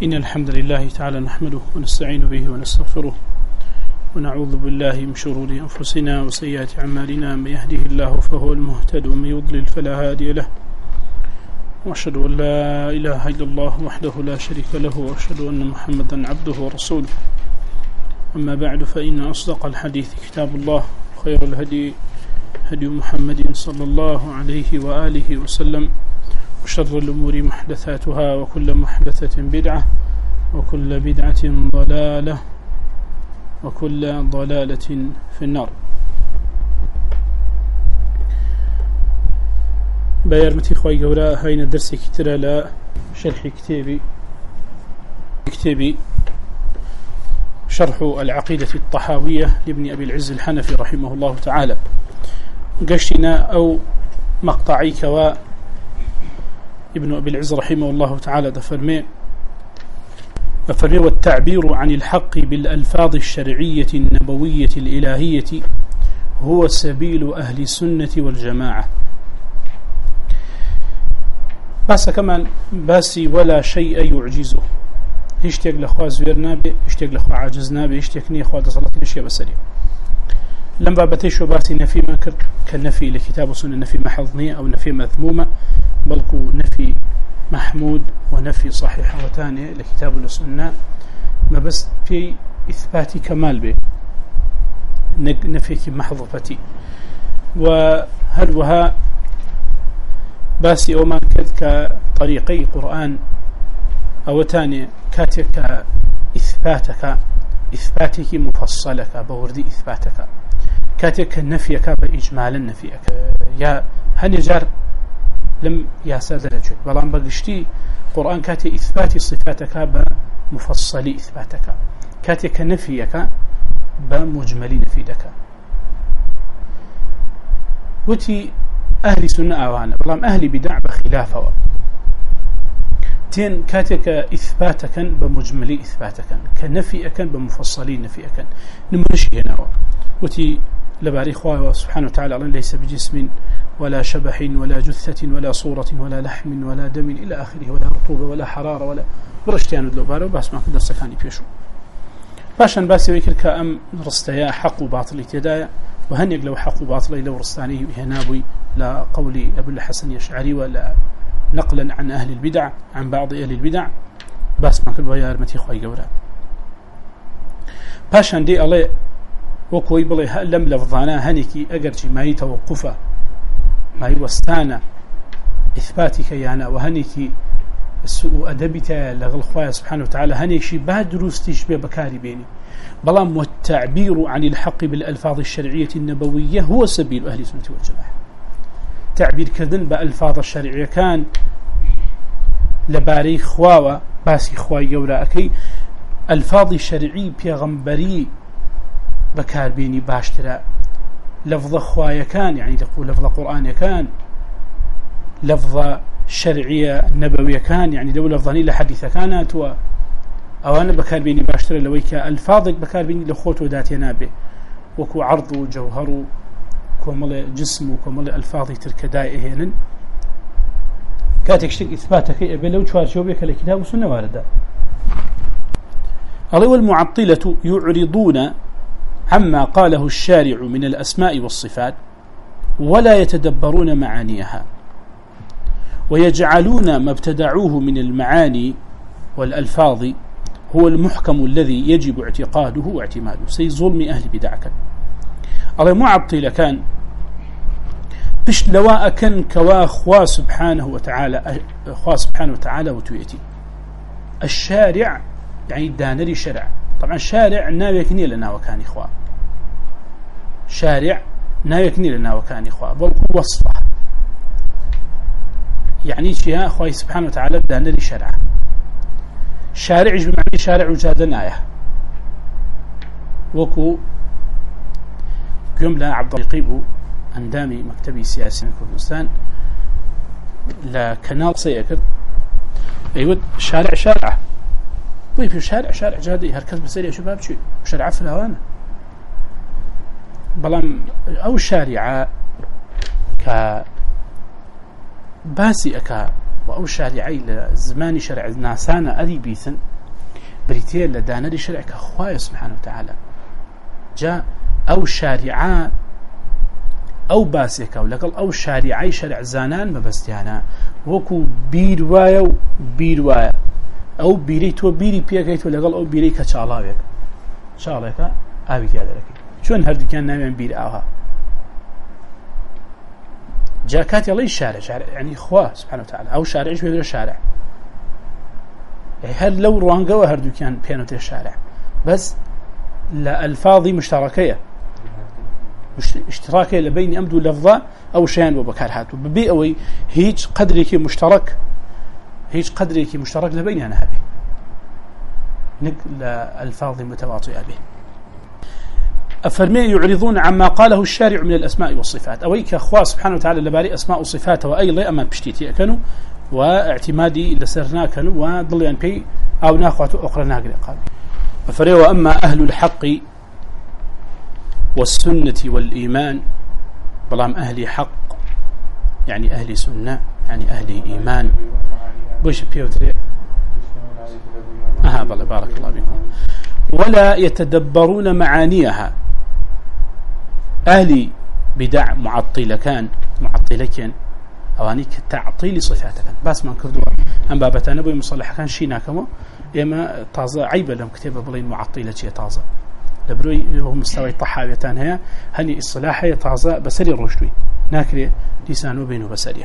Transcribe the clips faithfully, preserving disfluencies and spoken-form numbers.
إن الحمد لله تعالى نحمده ونستعين به ونستغفره ونعوذ بالله من شرور أنفسنا وسيئات أعمالنا. من يهده الله فهو المهتد ومن يضلل فلا هادي له، وأشهد أن لا إله إلا الله وحده لا شريك له، وأشهد أن محمدا عبده ورسوله. أما بعد، فإن أصدق الحديث كتاب الله، خير الهدي هدي محمد صلى الله عليه وآله وسلم، وشر الأمور محدثاتها، وكل محدثة بدعة، وكل بدعة ضلالة، وكل ضلالة في النار. بيرمتي خوي قولا هين الدرس كتير لا شرح كتابي كتابي شرح العقيدة الطحاوية لابن أبي العز الحنفي رحمه الله تعالى. قشنا أو مقطعي كوا ابن أبي العز رحمه الله تعالى دفرمي ففرمي والتعبير عن الحق بالألفاظ الشرعية النبوية الإلهية هو سبيل أهل السنة والجماعة. بس كمان باسي ولا شيء يعجزه، هشتاق لأخوة زويرنا به، هشتاق لأخوة عاجزنا به، هشتاق ني أخوة صلاة الأشياء بسريع. لما بتيشو باسي نفي ما كر كالنفي لكتاب وسنة، نفي محضنية أو نفي مذمومة، بلكو نفي محمود ونفي صحيح وتاني لكتاب والسنة، ما بس في إثبات كمال به نفي محظوفتي. وهل وها باسي أو ما كذ كطريقي قرآن أو تاني كاتك إثباتك إثباتك مفصلك بوردي إثباتك كاتك نفيك بإجمال نفيك يا هني جار لم ياسر درجة بلان بقشتي قرآن كاتي إثبات صفاتك بمفصل إثباتك كاتك نفيك بمجمل نفيدك. وتي أهل سنة أوانا بلان أهل بدع بخلافه تين كاتك إثباتك بمجمل إثباتك كنفيك بمفصل نفيك نمشي هنا. وتي لباري خواه سبحانه وتعالى ليس بجسم ولا شبح ولا جثة ولا صورة ولا لحم ولا دم إلى آخره، ولا رطوبة ولا حرارة ولا برشتيان دلوبارة. وباس ما قدر سكاني بيشو باشان باسي ويكر كأم رستيا حق وباطل تدايا، وهنيق لو حق وباطل لو رستاني هنابوي لا قول أبو الحسن يشعري ولا نقلا عن أهل البدع عن بعض أهل البدع. باس ما كل ويا رمتي خوي قولا باشان دي الله وكوي بلي لم لفظانا هنيكي أجرجي ما يتوقفه ما يوستانا إثباتك يانا وهنيكي السوء أدبتا لغل خواه سبحانه وتعالى هنيشي بعد دروس تشبه بكاري بيني بلام. والتعبير عن الحق بالألفاظ الشرعية النبوية هو سبيل أهل السنة والجماعة. تعبير كذن بألفاظ الشرعية كان لباري خواوة باسي خواه يوراكي ألفاظ الشرعي بيغمبري بكار بيني باشترا لفظ خوايا كان يعني تقول لفظ قرآن كان لفظ شرعية نبوية كان يعني لو لفظاني لحديثة كانت و أو أنا بكار بيني باشترا لويك ألفاظك بكار بيني لخوت وداتي نابه وكو عرض وجوهر كومل جسم وكومل ألفاظي تلك دائهن كاتك شتك إثباتك أبلو شوارشوبك لكتاب وسنة واردة. الله والمعطلة يعرضون عما قاله الشارع من الأسماء والصفات ولا يتدبرون معانيها، ويجعلون ما ابتدعوه من المعاني والألفاظ هو المحكم الذي يجب اعتقاده واعتماده. سي ظلم أهل بدعك الله معطل كان بش لواء كان كوا خوا سبحانه وتعالى خوا سبحانه وتعالى وتويتي الشارع يعني دانري شرع. طبعا شارع ناويكني لنا وكان إخوة شارع ناويكني لنا وكان إخوة بل وصفة يعني شيء أخوة سبحانه وتعالى دانري شرع. شارع بمعنى شارع وجاد نايه وكو قيوم لا عبد القيبو أندامي مكتبي سياسي من كردستان لا كنال سيكر أيوة شارع شارع طيب شارع شارع جادي هركز بسيري شباب شو شارع فلاوانا بلام أو شارع ك باسي أكا وأو شارعي لزمان شرع ناسانا أذي بيثن بريتيل لدانا لشرع كخواه سبحانه وتعالى جاء أو شارعاء أو باسكا ولقل أو شارعي شرع زانان مبستيانا وكو بيروايا بيروايا أو بيريتو بيري بيكيتو لقل أو بيري كشالاويك شالاويك آبي تيادا لكي شون هردو كان نامين بيري آوها جاء كاتي الله الشارع شارع يعني خواه سبحانه وتعالى أو شارع شو يدير شارع يعني هل لو روانقوا هردو كان بيانوتي الشارع بس لا الفاظي مشتركية اشتراكية لبين أمد لفظة أو شيئا وبكار هاتو ببي أوي هيج قدرك مشترك هيج قدرك مشترك لبين أنا هبه نك الفاظي متواطئة به أفرمي يعرضون عما قاله الشارع من الأسماء والصفات أويك أخوة سبحانه وتعالى لباري أسماء وصفات وأي لا أما بشتيتي كانوا واعتمادي لسرنا كانوا وضل أن بي أو ناخوة أخرى ناقل قال أفرمي وأما أهل الحق والسنة والإيمان بلام أهل حق يعني أهل سنة يعني أهل إيمان بوش بيوتري أها بل بارك الله بكم ولا يتدبرون معانيها أهل بدع معطلة كان معطلة كان أوانيك تعطيل صفاتك بس ما كردوا أم بابتان أبوي مصلح كان شينا كما إما تازة عيبة لهم كتابة بلين معطلة شيء تازة لبروي هو مستوى طحاويتان هي هني الصلاحية تازة بسري الرشدوي ناكري لسانه بينه بسرية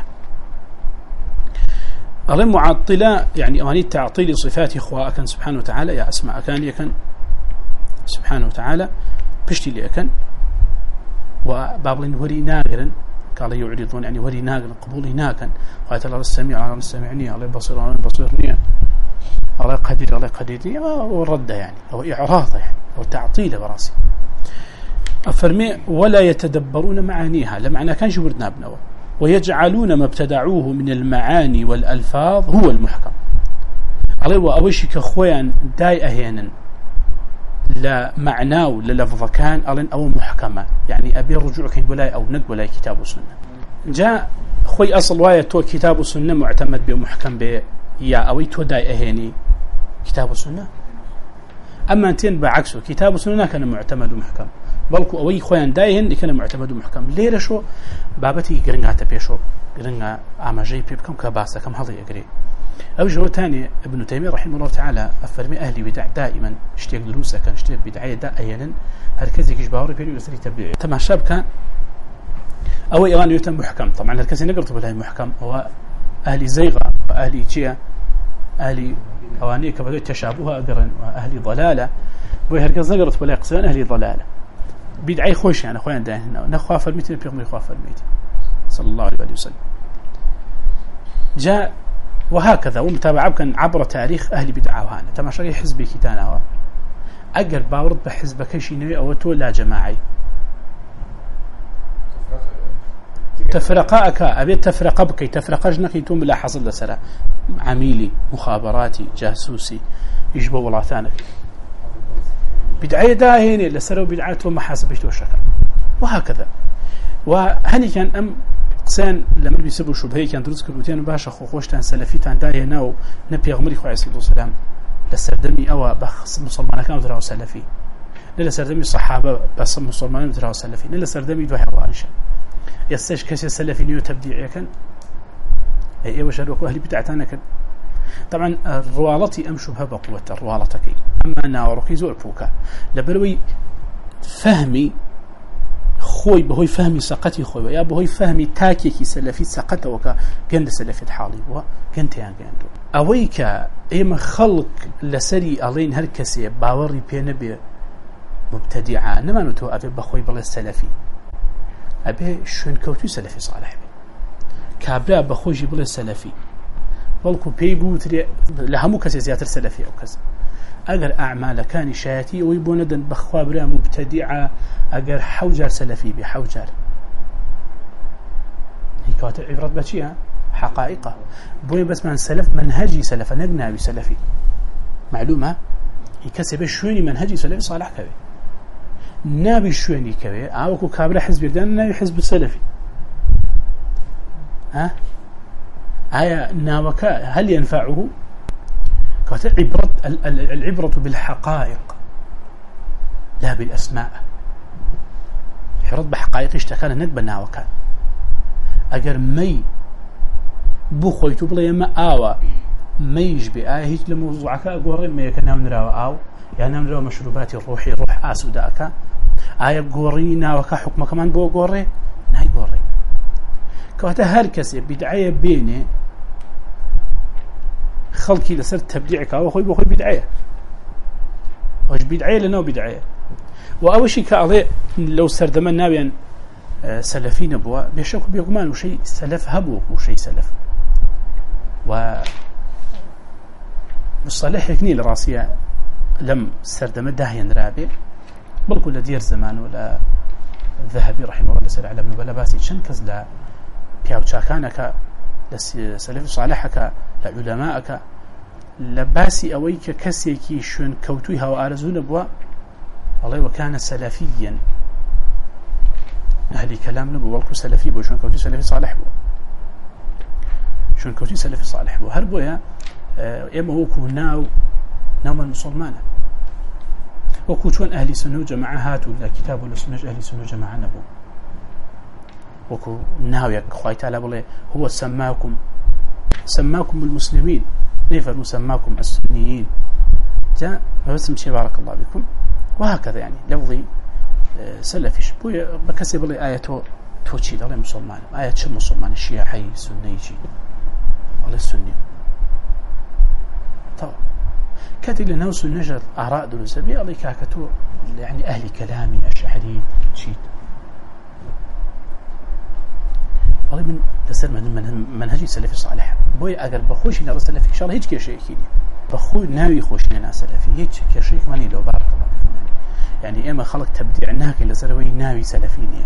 أظن معطلة يعني أواني تعطيل صفات إخوة كان سبحانه وتعالى يا أسماء كان يكن سبحانه وتعالى بشتي لي أكن وبابلين وري ناقرا قال يعرضون يعني وري ناقرا قبولي ناكن قالت الله السميع الله السمعني الله البصير الله البصيرني الله قدير الله قديرني ورده يعني أو إعراضه يعني أو تعطيله براسي أفرمي ولا يتدبرون معانيها لمعنى كان شبرتنا بنوه ويجعلون ما ابتدعوه من المعاني والألفاظ هو المحكم عليه وأوشك أخوان داي أهينا لا معناه للفظ كان ألين أو محكمة يعني أبي رجوع كين ولا أو نق ولا كتاب وسنة جاء خوي أصل واية تو كتاب وسنة معتمد بمحكم ب يا أوي تو داي أهيني كتاب وسنة أما أنتين بعكسه كتاب وسنة كان معتمد ومحكم بلكو أوي خوان دايهن كان معتمد ومحكم ليه شو بابتي قرنها تبيشو قرنها أماجي بيبكم كباسة كم هذا يقري أو جرو تاني ابن تيمية رحمه الله تعالى أفرمي أهلي بدع دائما اشتيق دروسة كان اشتيق بدعية دائما هركز يكش باوري بيني ويسري تبعي تما شاب كان أو إيران يتم محكم طبعا هركز نقرط بلاي محكم هو أهلي زيغة وأهلي جيا أهلي أواني كبدو تشابهها أقرن وأهلي ضلالة بوي هركز نقرط بلاي قصيان أهلي ضلالة بدعي خوش يعني أخوان دائما نخوا فرميتي بيغمي خوا فرميتي صلى الله عليه وسلم جاء وهكذا ومتابعة كان عبر تاريخ أهل بدعة وهانا تماشي حزبي كتانا أقر باورد بحزبك شي نوي أو تو لا جماعي تفرقاك أبي تفرق بكي تفرقجنك يتم لا حصل لسرا عميلي مخابراتي جاسوسي يجبوا ولا ثانك بدعية داهيني لسرا وبدعاته محاسبة وشكل وهكذا وهني كان أم قسان لما بيسبوا شبهه كان دروس كروتين باشا خوشتان سلفيتان داهينا ونبي غمري خو عليه الصلاه والسلام لسردمي او بخص مسلمان كانوا تراو سلفي لا سردمي صحابه بس مسلمان تراو سلفي لا سردمي دو حوانش يستش كسي سلفي نيو تبديع كان اي وشرك اهل بدعتنا كان طبعا الروالتي ام شبهه بقوه الروالتك اما انا ورقي زور بوكا لبروي فهمي خوي بهوي فهمي سقطي خوي يا بهوي فهمي تاكي كي سلفي سقط وكا جند سلفي حالي وكنت يعني جندو اويك ايما خلق لسري الين هركسي باوري بينبي مبتدعه انما نتو ابي بخوي بلا سلفي ابي شون كوتو سلفي صالح بي كابلا بخوجي بلا سلفي بلكو بيبو تري لهمو كسي زياتر سلفي او كذا اگر اعمال كان شاتي ويبوندن بخوابره مبتدعه اگر حوجر سلفي بحوجر هي كاتب عبرت بشيء حقائقه بوين بس من سلف منهجي سلف نجنا بسلفي معلومه يكسب شويني منهجي سلفي صالح كبي نابي شويني كبي او كابره حزب يردان نابي حزب سلفي ها آية ناوكا هل ينفعه عبرة العبرة بالحقائق لا بالأسماء. عبرة بحقائق اشتكى نقبلنا وكان أجر مي بخوي تبلي ما آوى ميج بآية هيك لموضوعك أقول ما يكنا من راو أو يعني من راو مشروبات الروحي روح آسوداك آية قورينا وكا حكم كمان بو قوري نهي قوري كواتا هالكسي بدعية بيني خلقي لسر تبديعك وخوي بخوي بدعية وش بدعية لنو بدعية وأول شيء كأضيء لو سردمنا بين سلفين بوا بيشوك بيقمان وشيء سلف هبوك وشيء سلف و مصطلح يكني لراسية لم سردم داهيا رابع بل كل دير زمان ولا الذهبي رحمه الله سر على ابن بلا باسي شنكز لا بياو تشاكانك لسلف صالحك لعلماءك لباسي أويك كسيكي شون كوتوها وآرزون بوا الله وكان سلفيا أهلي كلام نبو والكو سلفي بو شون كوتي سلفي صالح بو شون كوتي سلفي صالح بو هربو يا إما وكو ناو ناو المسلمانة وكو شون أهلي سنو جماعة هاتو لا كتاب ولا سنو أهلي سنو جماعة نبو وكو ناو يك خواهي تعالى بولي هو سماكم سماكم بالمسلمين نفر سماكم السنيين جاء فبسم شيء بارك الله بكم وهكذا يعني لفظي سلفيش بويا بكسب لي آية توشيد على مسلمان آية شو مسلمان الشيعي سنيجي على السني طبعا كاتل نوس النجر آراء دروسبي على كاكتو يعني أهل كلامي أشعري شيد والله من تسر من منهجي سلفي صالح بويا أجر بخوش إن سلفي إن شاء الله هيك كشيء كيني بخو ناوي خوش إن سلفي هيك كشيء كمان لو بارك الله فيكم يعني يعني إما خلق تبديع ناكل لسروي ناوي سلفيني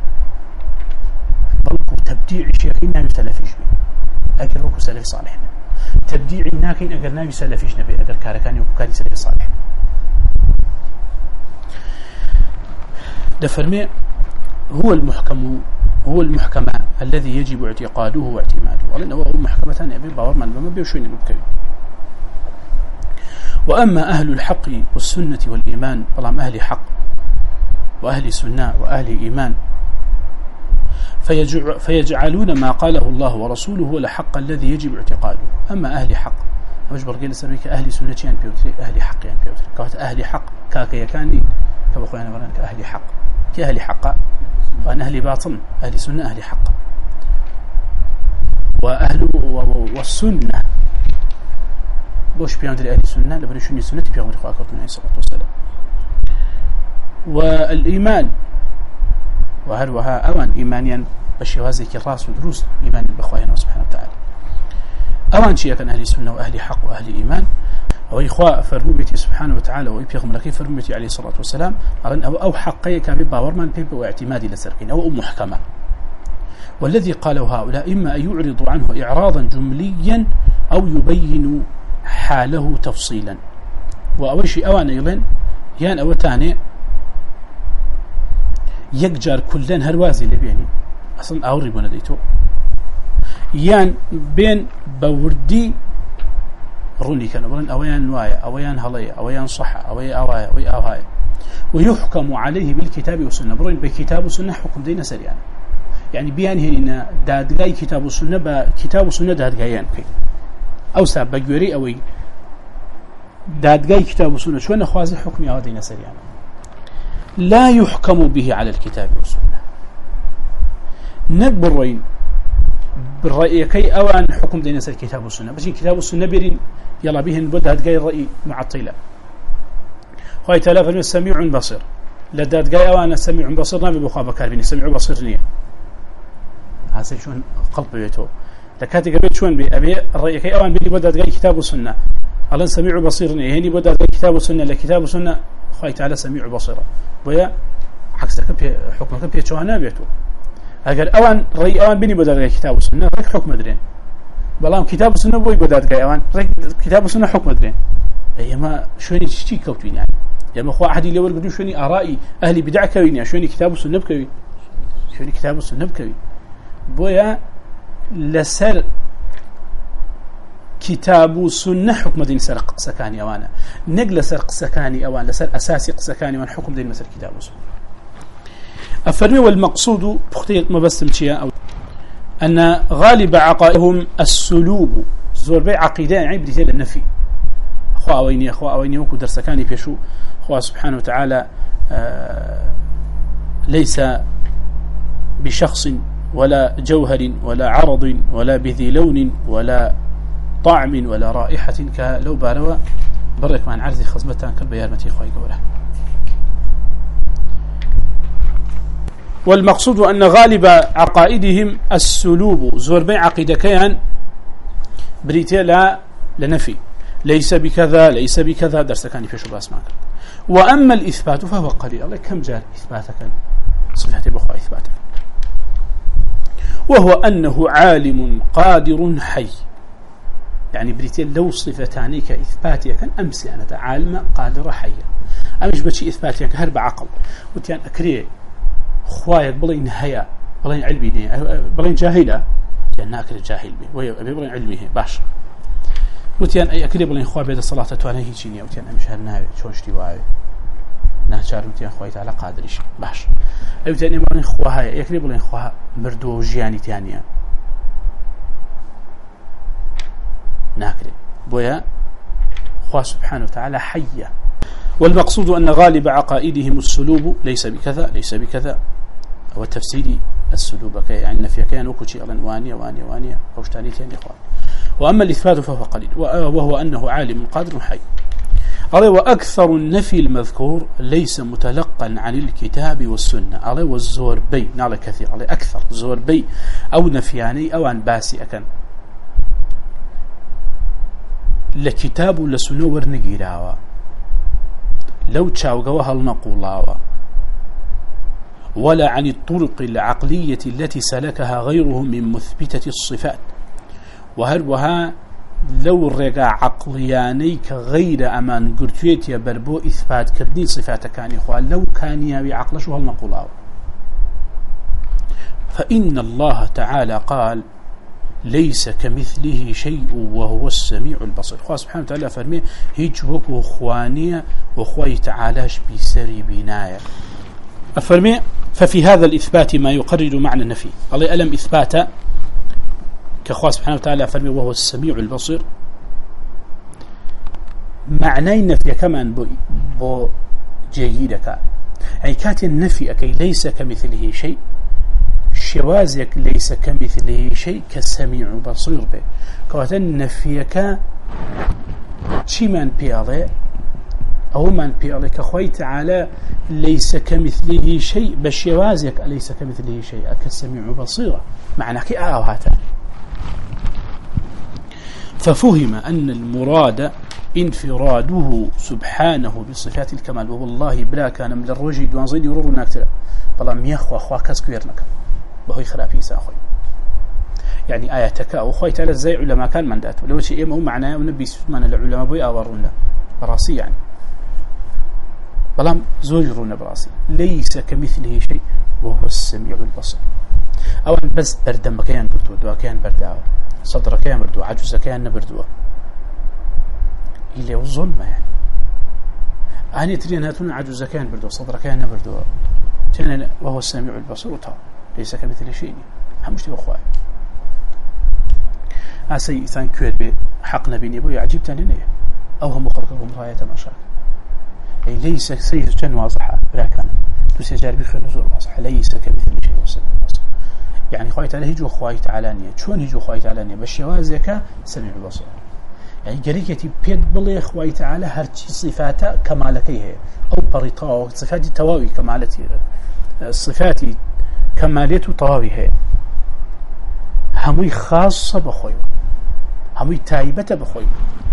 بلكو تبديع شيخين ناوي سلفيش بي أجر وكو سلفي صالح تبديع ناكين أجر ناوي سلفيش نبي أجر كاركاني وكو كاري سلفي صالح دفرمي هو المحكم هو المحكمة الذي يجب اعتقاده واعتماده ولأنه هو محكمتان أبي باورمان بما بيوشوين مبكي وأما أهل الحق والسنة والإيمان طالما أهل حق وأهل سنة وأهل إيمان فيجعلون ما قاله الله ورسوله هو الحق الذي يجب اعتقاده. أما أهل حق مش برقيل سبيك أهل سنة يعني بيوتري أهل حق يعني بيوتري كوات أهل حق كاكا يكاني كبخوينا بران كأهل حق كأهل حق وأنا أهل باطن أهل سنة أهل حق وأهل والسنة بوش بيامدري أهل السنة لبنشوني سنة بيامدري خواكوتنا عليه الصلاة والسلام. والإيمان وهروها أوان إيمانيا بشوازي كراس ودروس إيمان بخواينا سبحانه وتعالى أوان شيئا كان أهل السنة وأهل حق وأهل إيمان وإخواء فرموبتي سبحانه وتعالى وإبيغم لكي فرموبتي عليه الصلاة والسلام أو, أو حقية كابي باورمان بيب واعتمادي لسركين أو محكمة. والذي قاله هؤلاء إما أن يعرض عنه إعراضا جمليا أو يبين حاله تفصيلا. وأول شيء أوان أيضا يان أو تاني يقجر كلن هروازي لبيني أصلا أورب ونديتو يان بين بوردي روني كانوا بلن أويان نوايا أويان هلايا أويان صحة أويا أوايا أويا أوايا ويحكم عليه بالكتاب والسنة برين بكتاب والسنة حكم دينا سريعا يعني بيان هنا دادقاي كتاب والسنة بكتاب والسنة دادقايان كي أو ساب بجوري أوي دادقاي كتاب والسنة شو أنا خوازي حكمي أو دينا سريعا لا يحكم به على الكتاب والسنة نقبرين بالرأي كي أوان حكم دينا سر الكتاب والسنة بس الكتاب والسنة بيرين يلا بهن بدها تقاي الرأي معطلة خاي تلاف السميع بصير لداد تقاي أوان السميع بصير نبي بخابة كاربين سميع بصير نية هذا شون قلب بيته لكاتي قبيت شون بي أبي الرأي كي أوان بيلي بدها تقاي كتاب والسنة الله سميع بصير نية هني بدها تقاي كتاب والسنة لكتاب والسنة خاي تعالى سميع بصير ويا عكسك حكمك بيتشوهنا بيته أجر أوان رأي أوان بني بدأ كتاب السنة رك حكم مدرين بلام كتاب السنة بوي بدأ أوان رك كتاب السنة حكم مدرين يا ما شوني تشتي كوتين يعني يا ما خو أحد اللي ورقدوا شوني آرائي أهلي بدع كوين يعني شوني كتاب السنة بكوي شوني كتاب السنة بكوي بويا لسر كتاب والسنة حكم دين سرق سكاني أوانا نقل سرق سكاني أوان لسر أساسي سكاني وان حكم دين مثل كتاب والسنة أفرمي والمقصود بختيت مبسم شيئا أو أن غالب عقائدهم السلوب زور بي عقيدة يعني بديتي للنفي أخوة أويني أخوة أويني وكو درسكاني بيشو أخوة سبحانه وتعالى آه ليس بشخص ولا جوهر ولا عرض ولا بذي لون ولا طعم ولا رائحة كلو باروا برك مع عرض خصبتان كالبيارمتي خواهي قوله. والمقصود أن غالب عقائدهم السلوب زور بين عقيدة كيان بريتي لا لنفي ليس بكذا ليس بكذا درس كان في شبه اسمعك. وأما الإثبات فهو قليل. الله كم جاء إثباتك صفحة بخوا إثباتك وهو أنه عالم قادر حي يعني بريتي لو صفتاني كإثباتي كان أمسي أنا عالم قادر حي أمش بشي إثباتي كهرب عقل وتيان أكريه خوايك بلين هيا بلين علمي بلين جاهلة يعني ناكل جاهل بي ويبي بلين علمي باش وتيان أي أكريه بلين خوا بيد الصلاة تواني هيجيني وتيان أمش هالناوي شون اشتواعي نهشار وتيان خواي تعالى قادرش باش أي وتيان بلين خوا هيا أكريه بلين خوا مردو جياني تانية ناكل بويا خوا سبحانه وتعالى حية. والمقصود أن غالب عقائدهم السلوب ليس بكذا ليس بكذا هو تفسير السلوب كي يعني في كيان وكشي على وانية وانية وانية وشتاني تاني إخوان. وأما الإثبات فهو قليل وهو أنه عالم قادر حي. وأكثر النفي المذكور ليس متلقا عن الكتاب والسنة على والزور بي نعلى كثير على أكثر زور بي أو نفياني أو عن باسي أكن لكتاب لسنة ورنقيراوا لو تشاوغوها النقولاوا ولا عن الطرق العقلية التي سلكها غيره من مثبتة الصفات وهروها لو رجع عقلياني كغير أمان قرتويت يبربو إثبات كردين صفات كان إخوان لو كان يبي عقلشها النقولاوا فإن الله تعالى قال ليس كمثله شيء وهو السميع البصير. خواه سبحانه وتعالى فرمي هيج وكو خوانية وخواه تعالاش بسري بناية أفرمي ففي هذا الإثبات ما يقرر معنى النفي الله ألم إثباتا كخواه سبحانه وتعالى فرمي وهو السميع البصير معنى النفي كمان بو, بو جيدك يعني كات النفي أكي ليس كمثله شيء شوازك ليس كمثله شيء كالسميع بصير به كواتن نفيك شي من بيالي أو من بيالي كخوي تعالى ليس كمثله شيء بشوازك ليس كمثله شيء كالسميع بصير معنى كي آه هاتا ففهم أن المراد انفراده سبحانه بصفات الكمال والله بلا كان من الرجل دوانزين يرور ناكتر بلا ميخوا خوا كاسكويرنك بهوي خلافي ساخوي يعني آياتك أو خوي تعالى زي علماء كان من داته لو شيء إما هو معناه ونبي سبحانه العلماء بوي آورون له براسي يعني بلام زوجرون براسي ليس كمثله شيء وهو السميع البصير أو أن بس بردم كيان بردو دوا كيان برداوة صدر كيان بردو عجوز كيان نبردو إلي والظلم يعني أني ترين هاتون عجوز كيان بردو صدر كيان نبردو وهو السميع البصير وطا ليس كمثل شيء همش تبغى خواي أسي إنسان كوير بحق نبيني بوي عجيب تاني أو هم خلقهم راية مشاك أي ليس سيد جن واضحة ولا كان تسجل بخير نزول واضحة ليس كمثل شيء وسمع البصر يعني خواي تعالى هيجوا خواي تعالانية شون هيجوا خواي تعالانية بالشوازك سميع البصر يعني جريكتي بيد بلي خواي تعالى هرشي صفاته كمالكي هي أو بريطاء صفات التواوي كمالتي صفاتي كماليته طواوي هي هموي خاصة بخوي هموي تايبة بخوي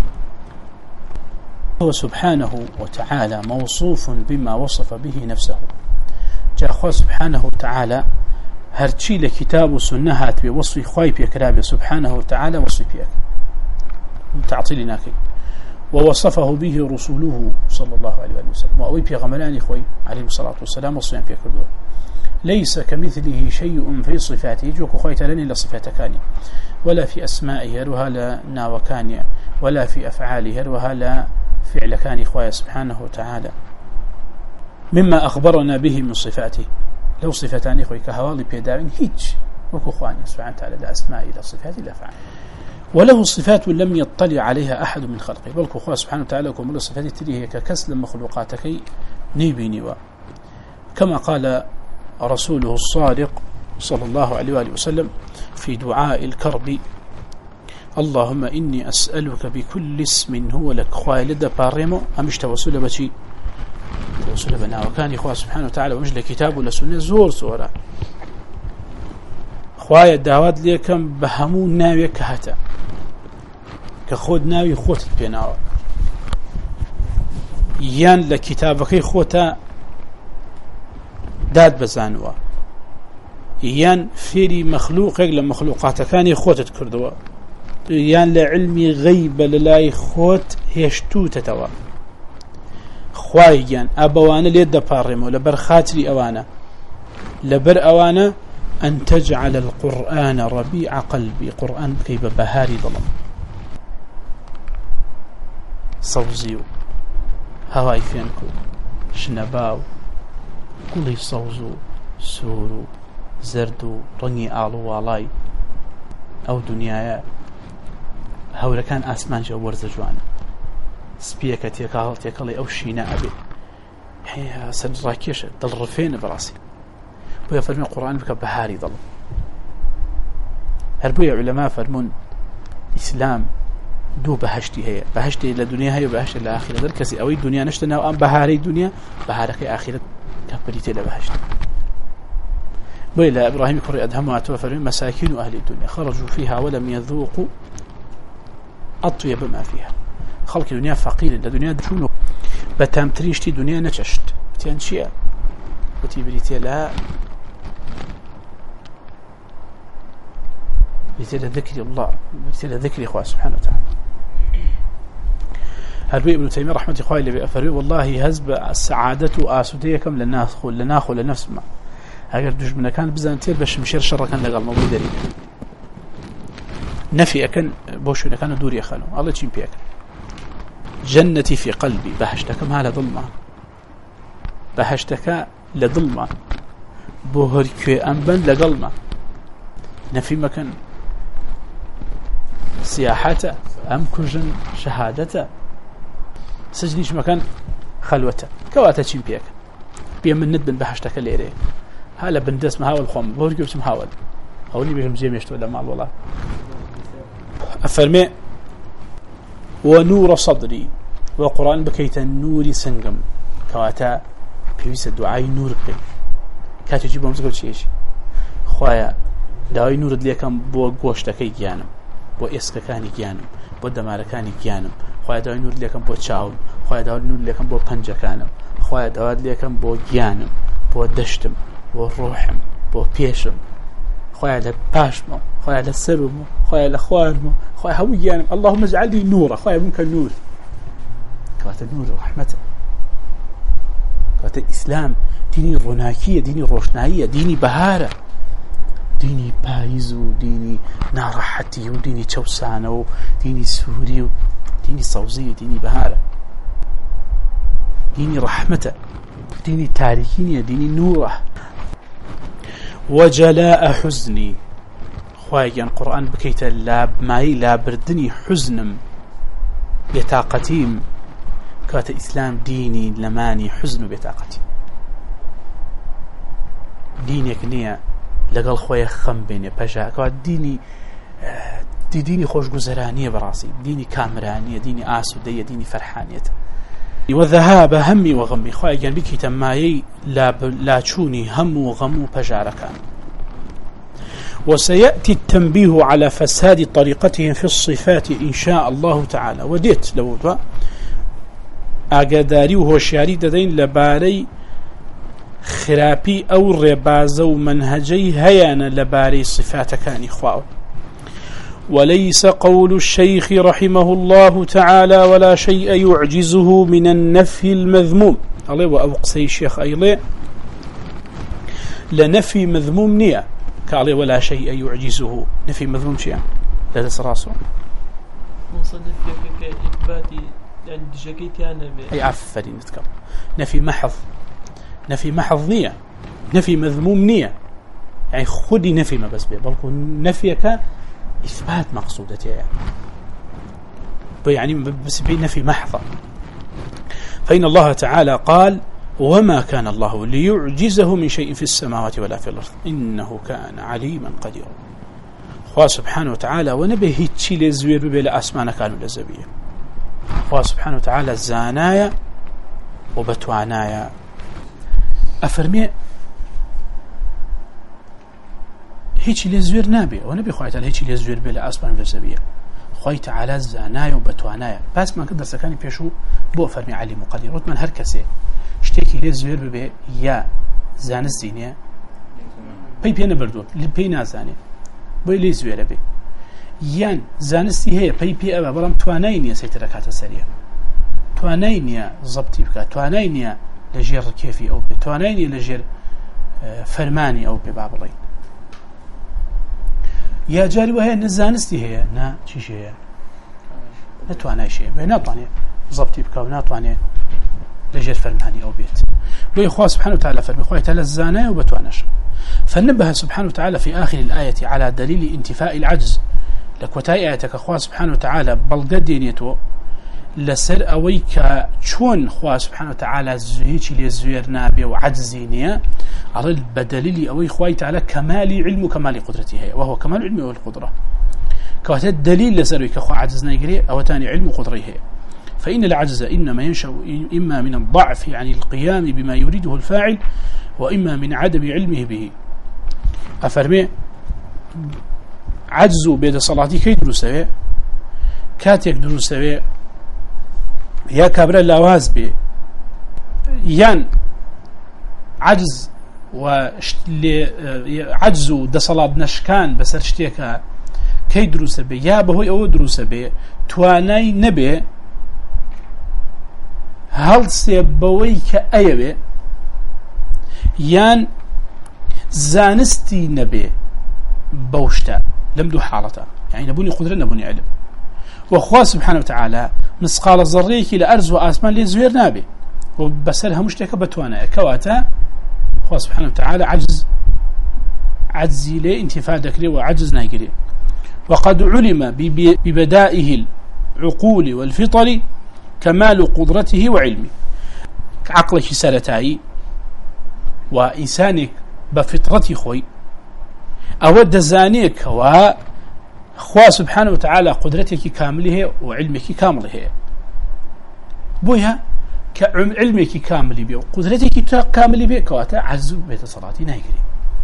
هو سبحانه وتعالى موصوف بما وصف به نفسه جاء أخوة سبحانه وتعالى هرشي لكتاب سنهات بوصف خواي بيكرابي سبحانه وتعالى وصف بيك تعطيلنا كي ووصفه به رسوله صلى الله عليه وسلم وأوي بيغملاني خوي عليه الصلاة والسلام وصيام بيكردوه ليس كمثله شيء في صفاته جوك خويت لني لصفات كاني ولا في أسمائه روها لا ناوكانيا ولا في أفعاله روها لا فعل كان خويا سبحانه وتعالى مما أخبرنا به من صفاته لو صفتان خوي كهوالي بيداوين هيج وكو خواني سبحانه وتعالى لا أسماء لا صفات لا أفعال وله صفات لم يطلع عليها أحد من خلقه بل خويا سبحانه وتعالى وكمل صفات تريه ككسل مخلوقاتك نيبيني كما قال رسوله الصادق صلى الله عليه وآله وسلم في دعاء الكرب اللهم إني أسألك بكل اسم هو لك خوالد باريمو أمش توسل بشي توسل بنا وكان إخوة سبحانه وتعالى ومجل كتاب ولا سنة زور سورة خوايا الدعوات ليكم بهمو ناوي كهتا كخود ناوي خوت بيناو يان لكتابك خوتا داد بزانوا يان فيري مخلوقك لمخلوقات كان خوتت كردوا يان لعلمي غيب للاي خوت هشتو تتوا خوايان أبوانا ليد بارمو لبر خاتري أوانا لبر أوانا أن تجعل القرآن ربيع قلبي قرآن كيف بهاري ظلم صوزيو هواي فينكو شنباو كل صوزو سورو زردو رنگي آلو والاي أو دنيايا هورا كان آسمان جو ورز جوانا سبيكا تيكال تيكالي أو شيناء أبي هي سد راكيشة دل رفين براسي بويا فرمي القرآن بك بهاري ظل هربويا علماء فرمون إسلام دو بهشتي هي بهشتي إلى دنيا هي وبهشتي إلى آخرة ذل كسي أوي دنيا نشتنا وأم بهاري دنيا بهارك آخرة كبريتي إلى بهشتي بويا إبراهيم كوري أدهمها توفر مساكين أهل الدنيا خرجوا فيها ولم يذوقوا أطيب ما فيها خلق الدنيا فقير الدنيا شنو بتامتريشتي دنيا نششت بتيان شيء بتي بريتي لا بريتي ذكر الله بريتي ذكر إخوة سبحانه وتعالى هربي ابن تيمية رحمة الله اللي بأفري والله هزب السعادة آسوديكم لناخل لناخل لنفس ما اگر دشمن كان بزن تير باش مشير شر كان لقال موضوع دري نفي أكن بوشنا كان دوري أخلو الله تشين بيك جنتي في قلبي بهشتك ما لظلمة بهشتك لظلمة بوهرك أنبن لقلمة نفي مكان سياحته أم كجن شهادته سجنيش مكان خلوته كواتا تشين بيك بيمن ندبن بهشتك الليري هلا بندس ما هاول خم بورك بس محاول هولي بيهم زي مشتو ولا مال والله أفرمي ونور صدري وقرآن بكيت النور سنقم كواتا بيويس الدعاء نور بي كاتو جيبهم زقل شيء خوايا دعاء نور دليا كان بو قوشتكي جانم بو إسككاني جانم بو دماركاني جانم خوايا دعاء نور دليا كان بو تشاول خوايا دعاء نور دليا كان بو پنجكانم خوايا دعاء دليا كان بو جانم بو دشتم بو روحم بو بيشم خويا لباشمو خويا لسرمو خويا لخوارمو خويا هويانم اللهم اجعل لي نورا خويا منك النور كوات النور ورحمته كوات الإسلام ديني روناكية ديني روشنائية ديني بهارة ديني بايزو ديني نارحتي وديني توسانو ديني سوري ديني صوزية ديني بهارة ديني رحمته ديني تاريخينية ديني نوره وجلاء حزني خوايا القرآن بكيت لا ماي لا بردني حزنم بطاقتيم كات إسلام ديني لماني حزن بطاقتي دينك نية لقل خويا خم بيني بجا كات ديني دي ديني خوش جزرانية براسي ديني كامرانية ديني آسودية ديني فرحانية وذهاب همي وغمي خواهي جان بكي تمايي لا, لا تشوني هم وغم بجاركان وسيأتي التنبيه على فساد طريقتهم في الصفات إن شاء الله تعالى وديت لو دوا أقداري وهو شاري دين لباري خرابي أو ربازة ومنهجي هيانا لباري صفات كان إخواه وليس قول الشيخ رحمه الله تعالى ولا شيء يعجزه من النفي المذموم الله وأوقسي الشيخ أيضا لنفي مذموم نية قال ولا شيء يعجزه نفي مذموم شيء لا تسراسه مصنف كإثباتي يعني دجاجيتي أنا أي عفوا نتكلم نفي محض نفي محض نية نفي مذموم نية يعني خدي نفي ما بس بيه بل نفيك إثبات مقصودتي يعني يعني بس بيه نفي محض. فإن الله تعالى قال وما كان الله ليعجزه من شيء في السماوات ولا في الأرض إنه كان عليما قديرا. خواه سبحانه وتعالى ونبه هيتشي لزوير ببلا أسمانا كانوا لزبية. خواه سبحانه وتعالى زانايا وبتوانايا أفرمي هيتشي لزوير نابي ونبي خواه تعالى هيتشي لزوير ببلا أسمانا لزبية. خواه تعالى زانايا وبتوانايا بس ما قدر سكاني بيشو بو فرمي عليم وقدير وثمان هر كسي شتيكي لزوير ببلا يا زان الزينية بي بيانا بردو لبي نازاني بۆی لێ زوێرە بێ یان زانستی هەیە پێی پێ ئەوە بەڵام توانای نییە سەیترەکاتە سەریە توانای نییە زەبتی بکات توانای نییە لە ژێر ڕکێفی ئەو بێت توانای نییە لە ژێر فەرمانی ئەو پێ با بڵێین یا جاری وهەیە نەزانستی هەیە نا چیش هەیە نەتوانایش هەیە بێ ناتوانێت زەبتی بکە و ناتوانێت لە ژێر فەرمانی ئەو بێت بۆی خوا سبحانه وتعالى فەرمی خوای تەعالە زانایە و بەتوانەش. فنبه سبحانه وتعالى في آخر الآية على دليل انتفاء العجز لكوتاي آياتك خواه سبحانه وتعالى بلقدينيتو لسر أويك شون خواه سبحانه وتعالى زهيش لزوير نابي وعجزينيا أرد بدليل أوي خواه تعالى كمال علم وكمال قدرته وهو كمال علم والقدرة كوتا الدليل لسرويك خواه عجزنا يقري أو تاني علم قدره. فإن العجز إنما ينشأ إما من الضعف عن القيام بما يريده الفاعل وإما من عدم علمه به. أفرمي عجزوا بيد صلاتي كي دروسه كاتيك دروسه يا كابر اللاواز بي يان عجز وعجزوا دا صلاة نشكان بسر شتيكا كي دروسه بي يا بهوي أو دروسه بي تواناي نبي هل سيبوي كأيبي يان زانستي نبي بوشتا لم دو حالته يعني نبوني قدرة نبوني علم وأخوة سبحانه وتعالى مسقال الزريك لأرز وآسمان لزوير نابي وبسرها مشتكى بتوانا كواتا أخوة سبحانه وتعالى عجز عجزي لي انتفاع ذكري وعجز ناقري. وقد علم ببدائه العقول والفطر كمال قدرته وعلمه عقلك سالتاي وإنسانك بفطرتي خوي أود زانيك وخوا سبحانه وتعالى قدرتك كامله وعلمك كامله بويها كعلمك كامل بيه وقدرتك كامل بيه كواتا عز بيت صلاتي نايقري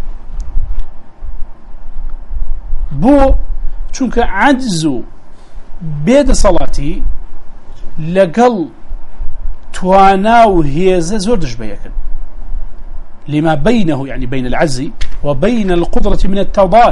بو چونك عجز بيت صلاتي لقل تواناو هيزة زوردش بيكن لما بينه يعني بين العجز وبين القدرة من التضاد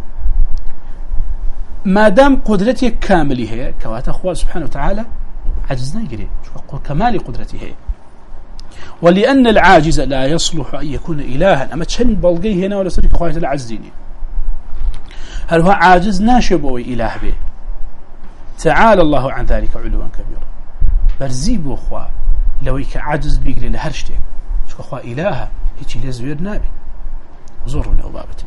ما دام قدرتك كاملة هي كواتا أخوة سبحانه وتعالى عجزنا يقري كمال قدرته هي. ولأن العاجز لا يصلح أن يكون إلها أما تشن بلقيه هنا ولا صديق أخوة العجزيني هل هو عاجز ناشبه إله به تعالى الله عن ذلك علوا كبيرا برزيبه أخوة لو يك عجز بيقري لهرشتك شو أخوة إلها هيك لزوير نابي زورنا وبابته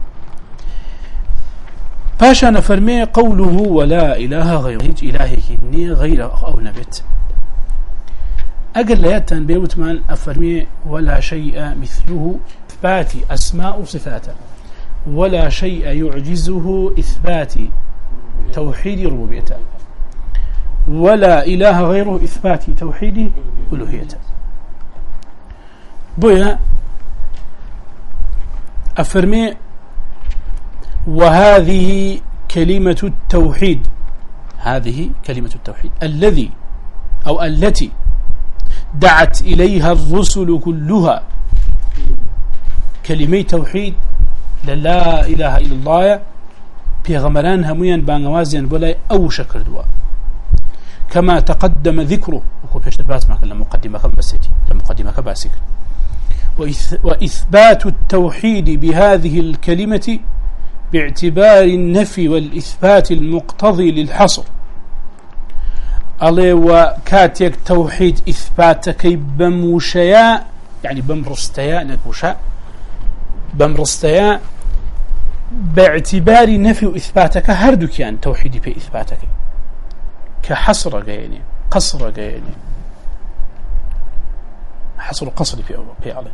باشا نفرمي قوله ولا إله غيره هيك إلهك إني غير أو نبت أقل ليتان بيوتمان أفرمي ولا شيء مثله إثبات أسماء صفاته ولا شيء يعجزه إثبات توحيد ربوبيته ولا إله غيره إثبات توحيد ألوهيته. بويا أفرمي وهذه كلمة التوحيد هذه كلمة التوحيد الذي أو التي دعت إليها الرسل كلها كلمة توحيد لا إله إلا الله بيغمران هميان بانغوازيان بولاي أو شكر دوا كما تقدم ذكره وكو بيشتر باس ما كان مقدمة كباسيتي مقدمة كباسيك وإثبات التوحيد بهذه الكلمة باعتبار النفي والإثبات المقتضي للحصر. الله وكاتيك توحيد إثباتك بموشيا يعني بمرستيا نكوشا بمرستيا باعتبار نفي وإثباتك هردو كان توحيدي بإثباتك كحصر جيني قصر جيني حصر قصري في في عليه.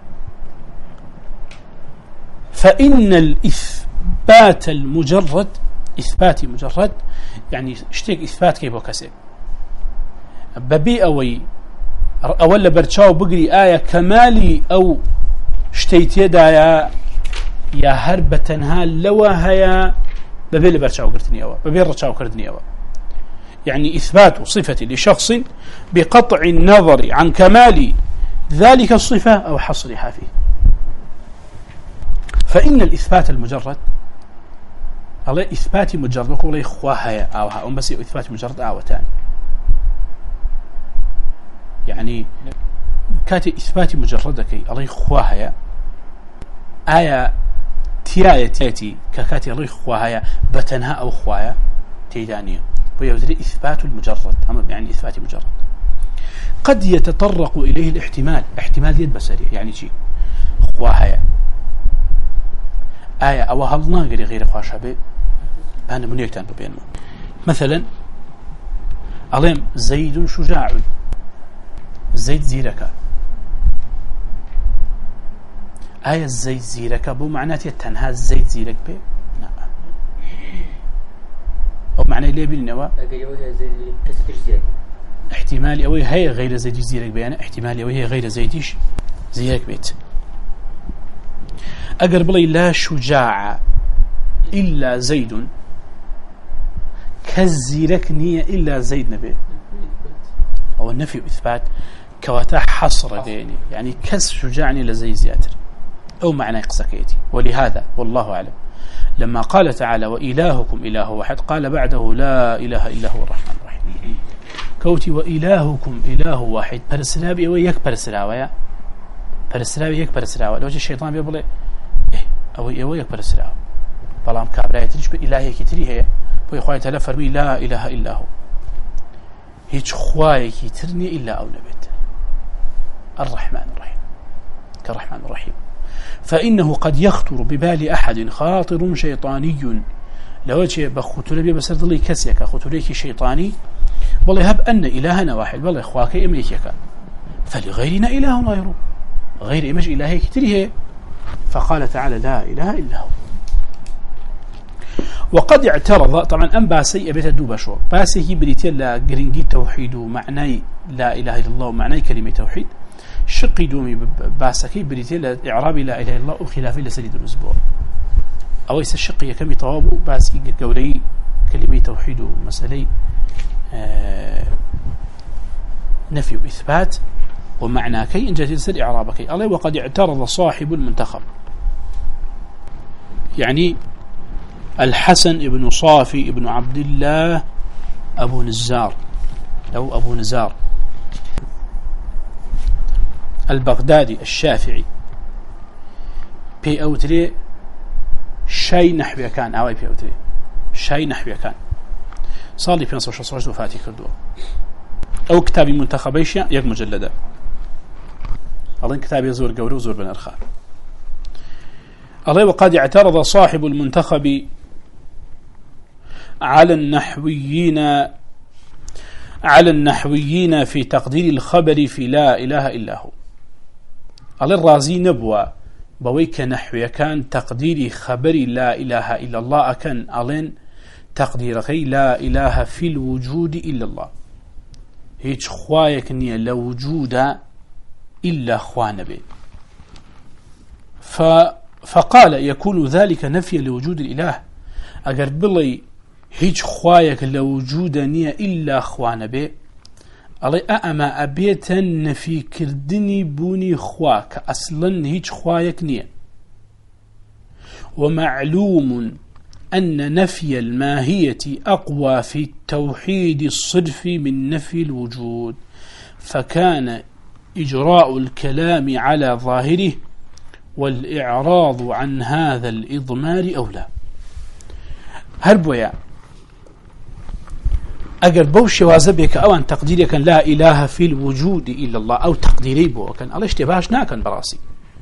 فإن الإثبات المجرد إثباتي مجرد يعني اشتيك إثبات كيف وكسب ببي أوي أولا برشاو بقري آية كمالي أو اشتيت يدا يا يا هربتنها لوا هيا ببي اللي برشاو كرتني أوا ببي رشاو كرتني أوا يعني إثبات صفة لشخص بقطع النظر عن كمال ذلك الصفة أو حصرها فيه. فإن الإثبات المجرد الله إثبات مجرد وقول إخواها أو ها بس إثبات مجرد آوتان يعني كاتي إثبات مجردك الله إخواها آية تياية تياتي ككاتي الله إخواها بتنها أو إخواها تيدانية ويوزري إثبات المجرد أما يعني إثبات مجرد قد يتطرق إليه الاحتمال احتمال يد بسريع يعني شيء إخواها آية أو هل ناقري غير إخواها به أنا من يكتان ببينه مثلا عليم زيد شجاع زيد زيرك آية زيد زيرك بو معناته تنها زيد زيرك به نعم أو معنى ليه بالنوا احتمالي أوي هي غير زيد زيرك بيانا احتمالي أوي هي غير زيديش زيرك بيت أقرب لي لا شجاع إلا زيد كزيرك نية إلا زيد نبي أو النفي وإثبات كواتا حصر ديني يعني كز شجاعني لزي زياتر أو معنى قصكيتي. ولهذا والله أعلم لما قال تعالى وإلهكم إله واحد قال بعده لا إله إلا هو الرحمن الرحيم كوتي وإلهكم إله واحد برسلابي أو يك برسلاويا برسلاوي يك برسلاويا لو الشيطان بيقول إيه أو أو يك برسلاوي بلام كابراية تجيب إلهي كتري هي ويخوي تعالى فرمي لا إله إلا هو هيج خواي كترني إلا أو نبت الرحمن الرحيم كالرحمن الرحيم. فإنه قد يخطر ببال أحد خاطر شيطاني لو جاء بخطر بي بسرد لي كسيك خطريك شيطاني والله هب أن إلهنا واحد والله إخواك إميكك فلغيرنا إله غيره غير إمج إلهي كتريه. فقال تعالى لا إله إلا هو. وقد اعترض طبعا أم باسي أبيت الدوبة شو باسي بريتي لا قرنجي توحيد ومعنى لا إله إلا الله ومعنى كلمة توحيد شقي دومي باسكي بريتي لا إعرابي لا إله إلا الله وخلافي لسليد الأسبوع أو يس الشقي كم طوابه باسي قولي كلمة توحيد ومسألة آه نفي وإثبات ومعنى كي إن جاءت سر إعرابك الله. وقد اعترض صاحب المنتخب يعني الحسن ابن صافي ابن عبد الله أبو نزار أو أبو نزار البغدادي الشافعي بي أوتري شاي نحوي كان أو بي أوتري شاي نحوي كان صار لي في نصر شصرش وفاتي كردوه أو كتابي منتخبيش يك مجلدة أظن كتابي يزور قوري وزور بن أرخاء الله. وقد اعترض صاحب المنتخب على النحويين على النحويين في تقدير الخبر في لا إله إلا هو. الله الرازي نبوة بويك نحوي كان تقدير خبر لا إله إلا الله كان ألين تقدير غي لا إله في الوجود إلا الله هيج خوايك نية لوجود إلا خوان به. ف فقال يكون ذلك نفي لوجود الإله أقرب بالله هيج خوايك لوجود نية إلا خوان به الله أأما أبيتا نفي كردني بوني خواك أصلا هيج خوايك نية. ومعلوم أن نفي الماهية أقوى في التوحيد الصرف من نفي الوجود فكان إجراء الكلام على ظاهره والإعراض عن هذا الإضمار أولى. هربويا أجر بوش وازبك أو أن تقديرك لا إله في الوجود إلا الله أو تقديري بو كان الله اشتباهش ناكن براسي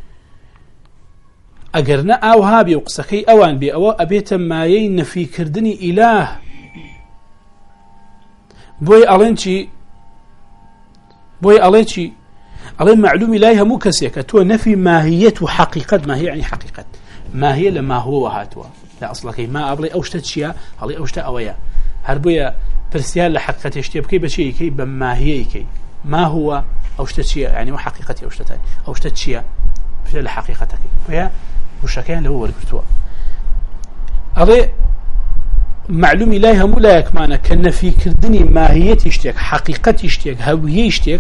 أجرنا أو هابي وقسخي أوان بي أو أبيت ما ين في كردني إله بوي ألينشي بوي ألينشي ألين معلوم إلهها مو كسيك تو نفي ماهية وحقيقة ما هي يعني حقيقة ما هي لما هو وهاتوا لا أصلك ما أبلي أوشتت شيء هلي أوشت أويا هربويا برسيال لحقيقة يشتيب كي بشيء كي بماهية كي ما هو أوشتت شيء يعني وحقيقة أوشتت أوشتت شيء في الحقيقة كي ويا وشكان اللي هو الكتوا ألي معلوم إلهها مو لا يكمانا كان في كردني ماهية يشتيك حقيقة يشتيك هوية يشتيك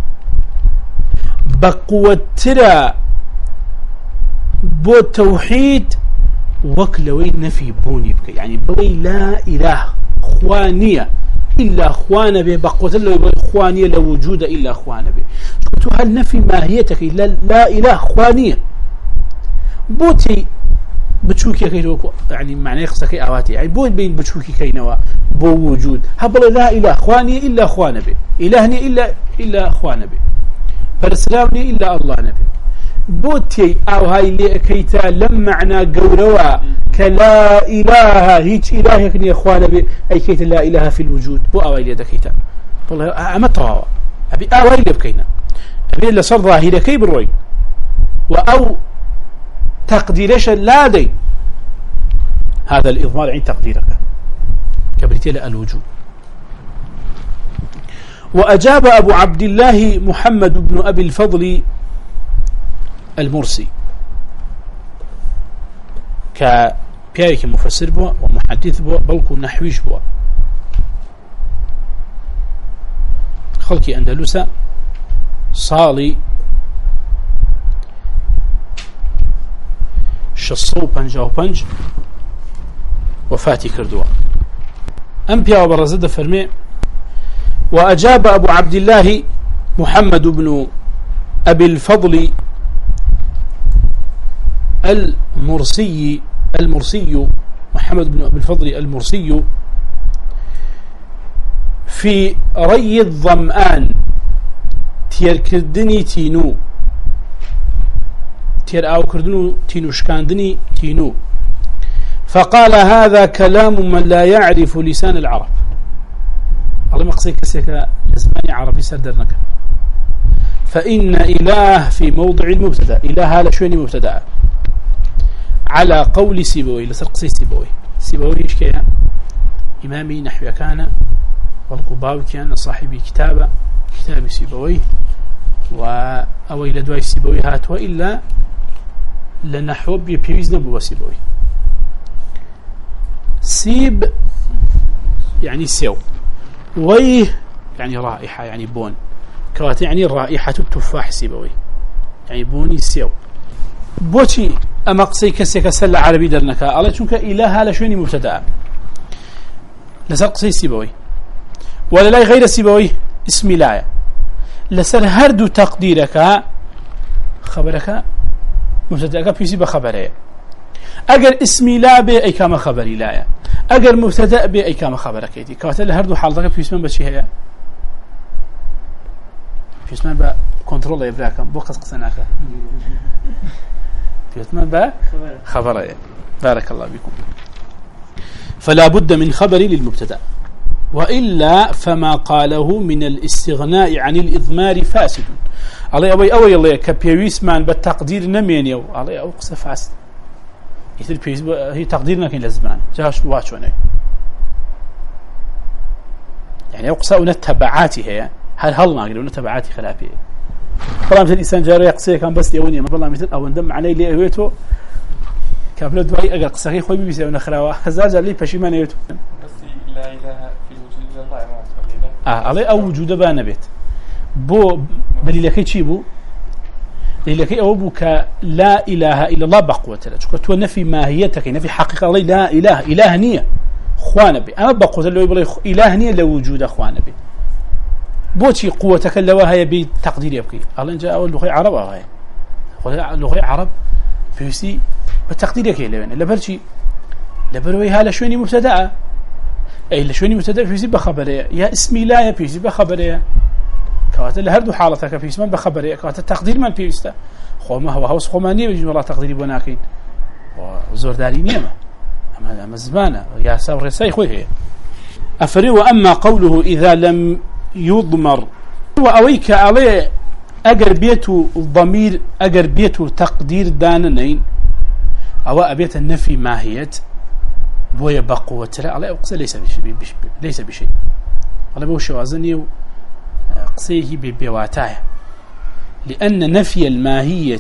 بقوة ترى بو توحيد وكلوي نفي بوني بك يعني بوي لا إله خوانية إلا خوان به بقوة الله خوانية لا وجود إلا خوان به شفتوا هل نفي ماهيتك لا, لا إله خوانية بوتي بتشوكي كي يعني معنى قصك اواتي يعني بو بين بتشوكي كينوا بو وجود هبل لا اله خواني الا خوان به الهني الا الا خوان به فرسلامني الا الله نبي بوتي او هاي اللي كيتا لم معنى قوروا كلا اله هيك الهك ني اخوان به اي كيت لا اله في الوجود بو او اللي دكيتا والله امطوا ابي او اللي بكينا ابي اللي صار ظاهره كي بروي واو تقديرش لا دي هذا الإضمار عند تقديرك كبريتيل الوجود. وأجاب أبو عبد الله محمد بن أبي الفضل المرسي كبيايك مفسر بوا ومحدث بوا بلكو نحويش بوا خلقي أندلسة صالي شصو پنجا و پنج وفاتي كردوا أنبيا وبرزد فرمي وأجاب أبو عبد الله محمد بن أبي الفضل المرسي المرسي محمد بن أبي الفضل المرسي في ري الظمآن تيركردني تينو تير أو كردنو تينو شكاندني تينو فقال هذا كلام من لا يعرف لسان العرب الله مقصيك كسيك لزماني عربي سردرنك فإن إله في موضع المبتدأ إله هذا شويني مبتدأ على قول سيبوي لسرقسي سيبوي سيبوي إيش كيا إمامي نحو كان والقباوي كان صاحبي كتابة كتاب سيبوي وأوي لدواي سيبوي هات وإلا لنحو بيبيز نبو سيبوي سيب يعني سيو ويه يعني رائحة يعني بون كوات يعني رائحة التفاح سيبوي يعني بوني سيو بوشي أما قصي كسيك سلة عربي درنك الله چونك إله لشويني مبتدأ لسر قصي سيبوي ولا لا غير سيبوي اسم لا لسر هردو تقديرك خبرك مبتدأك بيسي بخبره اگر اسمي لا به اي كما خبري لا اگر مبتدا به اي كما خبرك دي كاتل هردو حالتك بيسمن بشي هي بيسمن با كنترول يبراكم بو قصقسناك بيسمن با خبره بارك الله بكم فلا بد من خبر للمبتدا والا فما قاله من الاستغناء عن الاضمار فاسد الله ابي اوي الله كبيويسمان بالتقدير نمينيو الله او قصه فاسد يصير بيز هي تقديرنا كين لازمان جاش واتشونه يعني يقصى تبعاتي هي هل هل ما قالوا تبعاتي خلافيه طبعا مثل الانسان جاري يقصي كان بس يوني ما والله مثل او ندم علي لي هويته كابل دواي اجا قصي خوي بيسوي نخراوا هزاج لي بشيمان يوتو بس لا اله في وجود الله ما تقول اه علي او وجود بانبت بو بليلكي تشيبو لكي أوبك لا إله إلا الله بقوة له تو نفي ماهيتك نفي حقيقة الله لا إله إله نية خوان بي أما بقوة له يبغى إله نية لوجود خوان بي بوتي قوتك اللي هي بتقدير يبكي قال إن جاء اللغة عرب هاي اللغة عرب في سي بتقدير يبكي لبن لبرشي لبروي هذا شوني مبتدأ أي لشوني مبتدأ في سي بخبرية يا اسمي لا يا في سي بخبرية كوات اللي هردو حالتك في اسم بخبرية كوات التقدير من بيستا خو ما هو هوس خمانية بيجي والله تقديري بناكين وزور داري نيمة أما أما الزمانة يا سور سي خوي هي أفري وأما قوله إذا لم يضمر وأويك عليه أجر بيته الضمير أجر بيته تقدير داننين أو أبيت النفي ماهية بويا بقوة لا عليه أقصى ليس بشيء ليس بشيء على بوش وزني قصيه ببواتاه لأن نفي الماهية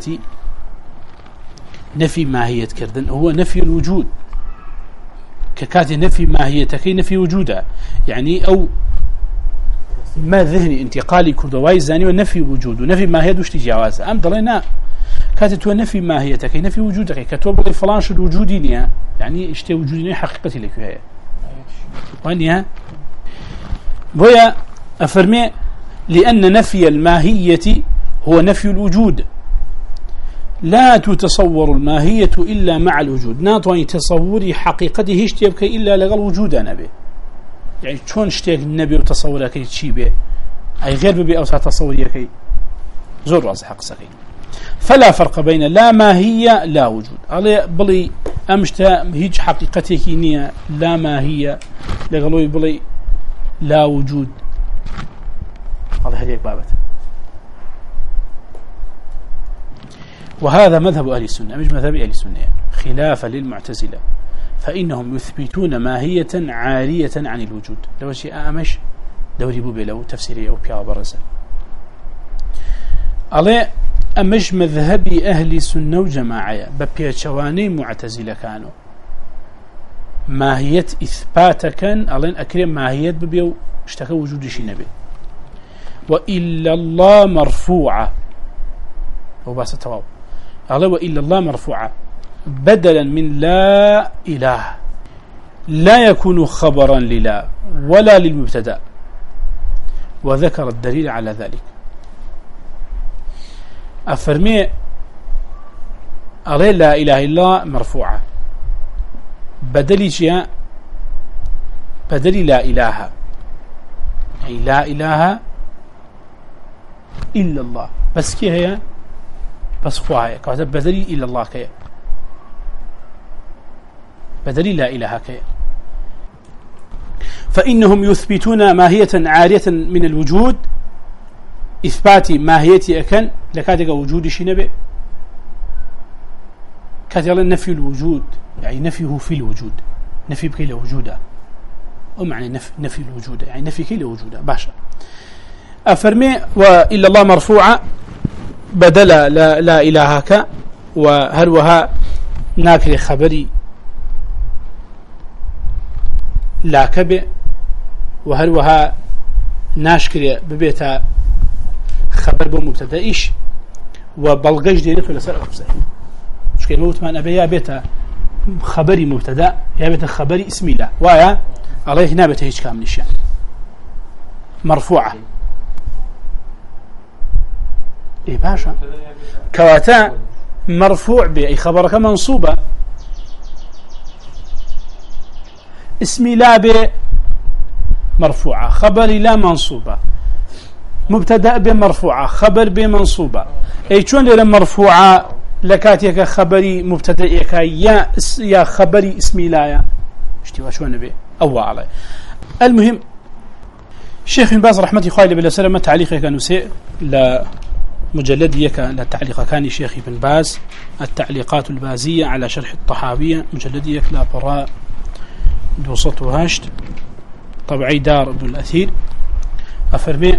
نفي ماهية كردن هو نفي الوجود ككات نفي ماهية كي نفي وجودها يعني أو ما ذهني انتقالي كردواي زاني ونفي وجود ونفي ماهية وش تجاوز أم ضلينا كاتت نفي ماهية كي نفي وجودك كتب فلان شد وجودينيا يعني اشتي وجودينيا حقيقتي لك هي وانيها بويا أفرمي لأن نفي الماهية هو نفي الوجود لا تتصور الماهية إلا مع الوجود ناطواني تصوري حقيقته اشتيبك إلا لغا الوجود نبي يعني شون اشتيك النبي وتصورك يتشيبه أي غير ببي أوسع تصوريك زور رأس حق سكي فلا فرق بين لا ماهية لا وجود علي بلي أمشتا هيج حقيقتك نية لا ماهية لغلوي بلي لا وجود هذا هديك بابت وهذا مذهب أهل السنة مش مذهب أهل السنة خلافا للمعتزلة فإنهم يثبتون ماهية عارية عن الوجود لو شيء أمش دوري بوبي لو تفسيري أو بيا برزة على أمش مذهب أهل السنة وجماعة ببيتشواني معتزلة كانوا ماهية إثباتك ألين أكرم ماهية ببيو اشتكى وجود شيء نبي وإلا الله مرفوعة وباس التواب الله وإلا الله مرفوعة بدلا من لا إله لا يكون خبرا للا ولا للمبتدأ وذكر الدليل على ذلك أفرمي الله لا إله إلا مرفوعة بدلي شيء بدلي لا إله أي لا إله إلا الله بس كي هي بس خواهي كاتب بدلي إلا الله كي بدلي لا إله كي فإنهم يثبتون ماهية عارية من الوجود إثبات ماهيتي أكن لكاتك وجود شي نبي كاتب نفي الوجود يعني نفيه في الوجود نفي بكي لوجوده أو معنى نفي, نفي الوجود يعني نفي كي لوجوده باشا أفرمي وإلا الله مرفوعة بدل لا, لا إلهك وهروها ناكري خبري لا كبه وهروها ناشكري ببيتها خبر بمبتدئيش وبلغش ديريته لسر أفسه مش كده موت من أبي يا بيتها خبري مبتدأ يا بيتها خبري اسمي لا ويا عليه نابته هيك كامل الشيء مرفوعة إيه باشا كواتا مرفوع بأي خبرك منصوبة اسمي لا ب مرفوعة خبري لا منصوبة مبتدأ بمرفوعة خبر بمنصوبة أي شون لما مرفوعة لكاتيك خبري مبتدئك يا يا خبري اسمي لا يا اشتوا شو نبي أو عليه المهم الشيخ بن باز رحمة الله عليه وسلم تعليقه كان سيء لا مجلد يك لا تعليق كان الشيخ بن باز التعليقات البازية على شرح الطحاوية مجلد يك لا براء دوسط وهاشت طبعي دار ابن الأثير أفرمي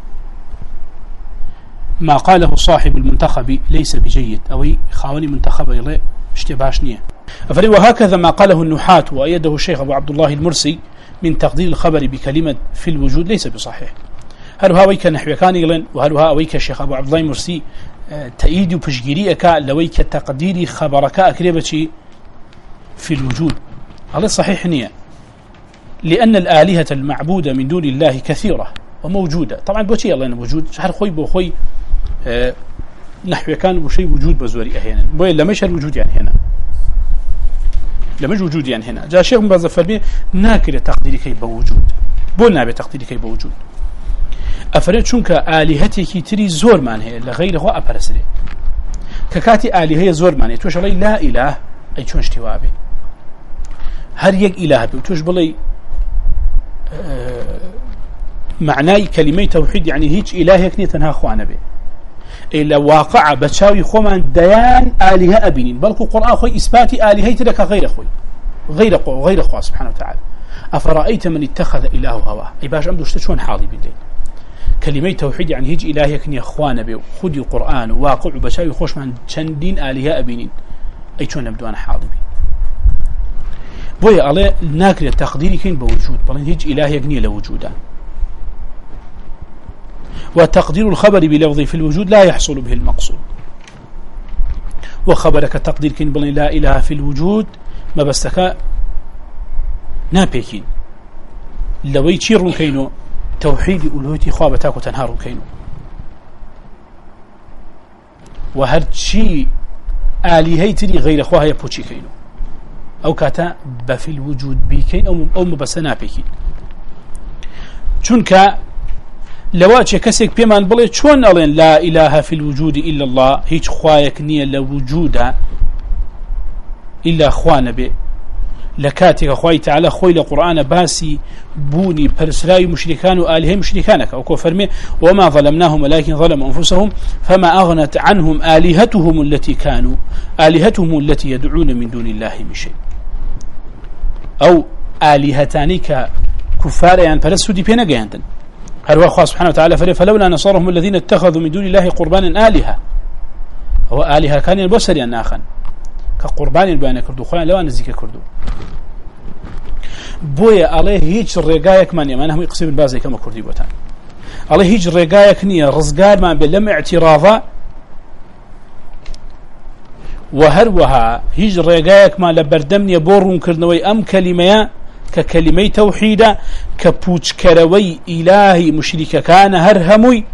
ما قاله صاحب المنتخب ليس بجيد أو خاوني منتخب إليه اشتباش نية أفرمي وهكذا ما قاله النحاة وأيده الشيخ أبو عبد الله المرسي من تقدير الخبر بكلمة في الوجود ليس بصحيح هل هو ويك نحو كان يلن وهل هو ويك الشيخ أبو عبد الله المرسي تأييد وبشجيريك لويك تقدير خبرك أكريبتي في الوجود هذا صحيح نية لأن الآلهة المعبودة من دون الله كثيرة وموجودة. طبعا بوشي الله إنه وجود شهر خوي بوخوي أه نحو كان بشيء وجود بزوري أحيانا بوي لما يشهر وجود يعني هنا لما وجود يعني هنا جاء شيخ بعض الفرمي ناكل تقديري كي بوجود بولنا بتقديري كي بوجود أفرد شونك آلهتي كي تري زور معنى لغير هو أبرسري ككاتي آلهة زور معنى توش الله لا إله أي شون اشتوابه هر يك إله بي وتوش بلي أه معناي كلمة توحيد يعني هيج إله يكني تنها أخوانا به إلا واقع بتشاوي خومن ديان آلهة أبينين بل القرآن خوي إثبات آلهة لك غير خوي غير قو غير خوا سبحانه وتعالى أفرأيت من اتخذ إله هواه أي باش عمدو شتشون حاضي بالليل كلمة توحيد يعني هيج إله يكني أخوانا به خدي القرآن واقع بتشاوي خوش من شندين آلهة أبينين أي شون نبدو أنا حاضي بي بوي على ناكل التقدير كين بوجود بل هيج إله يكني لوجوده وتقدير الخبر بلفظ في الوجود لا يحصل به المقصود وخبرك تقدير كين بلين لا إله في الوجود ما بستك نابيكين لو يشير كينو توحيد ألوهيتي خوابتاك وتنهار كينو وهرشي آلهيتني غير أخوها يبوشي كينو أو كاتا بفي الوجود بيكين أو, أو مبس نابيكين چونك لواجه كسك بيمان بلي شون ألين لا إله في الوجود إلا الله هيج خوايك نية لوجودا إلا أخوانا بي لكاتك أخواي تعالى خوي لقرآن باسي بوني برسلاي مشركان وآلهي مشركانك أو فرمي وما ظلمناهم ولكن ظلموا أنفسهم فما أغنت عنهم آلهتهم التي كانوا آلهتهم التي يدعون من دون الله من شيء أو آلهتانك كفار يعني برسو دي بينا جاندن هل هو سبحانه وتعالى فلولا نصرهم الذين اتخذوا من دون الله قربانا آلهة هو آلهة كان البصري الناخن كقربان بين كردو خوان لو نزيك كردو بويا عليه هيج رقايك من يمن هم يقسم البازي كما كردي بوتان عليه هيج رقايك نية رزقار ما بلم اعتراضا وهروها هيج رقايك ما لبردمني بورون كرنوي أم كلمة ككلمة توحيدة كبوش كروي إلهي مشرك كان هرهمي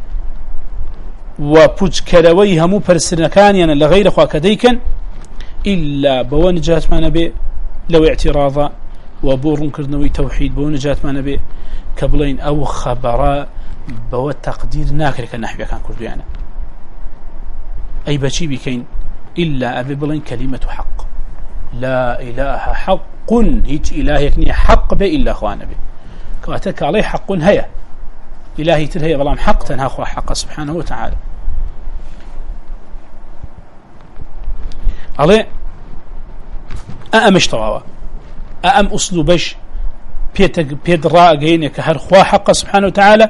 وبوش كروي همو برسرنا كان يعني لغير أخوة كديكا إلا بوان جات ما نبي لو اعتراضا وبورن كرنوي توحيد بوان جات ما نبي كبلين أو خبراء بو تقدير ناكر كالنحوية كان كردو يعني أي بشي بكين إلا أبي بلين كلمة حق لا إله حق هيج إله يكني حق به إلا أخوانا به كواتك عليه حق هيا إلهي تلهي ظلام حق تنها أخوة حق سبحانه وتعالى عليه أأمش طواوا أأم أسلوبش بيدراء جينك هر خوا حق سبحانه وتعالى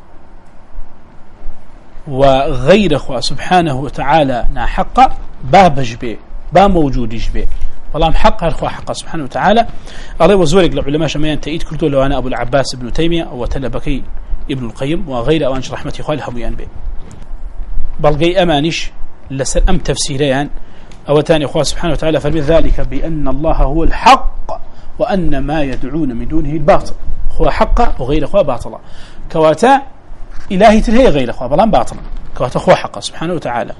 وغير خوا سبحانه وتعالى نا حق بابج به با موجودش به والله حق هر خوا حق سبحانه وتعالى الله وزورك العلماء شميان تأييد كرتو لو أنا أبو العباس ابن تيمية وتلبكي ابن القيم وغير أوانش رحمة خالها بيان به بلغي أمانش لسر أم تفسيريان أو تاني أخوة سبحانه وتعالى فمن ذلك بأن الله هو الحق وأن ما يدعون من دونه الباطل هو حق وغير أخوة باطلا كواتا إلهي تلهي غير أخوة بلان باطلا كواتا أخوة حق سبحانه وتعالى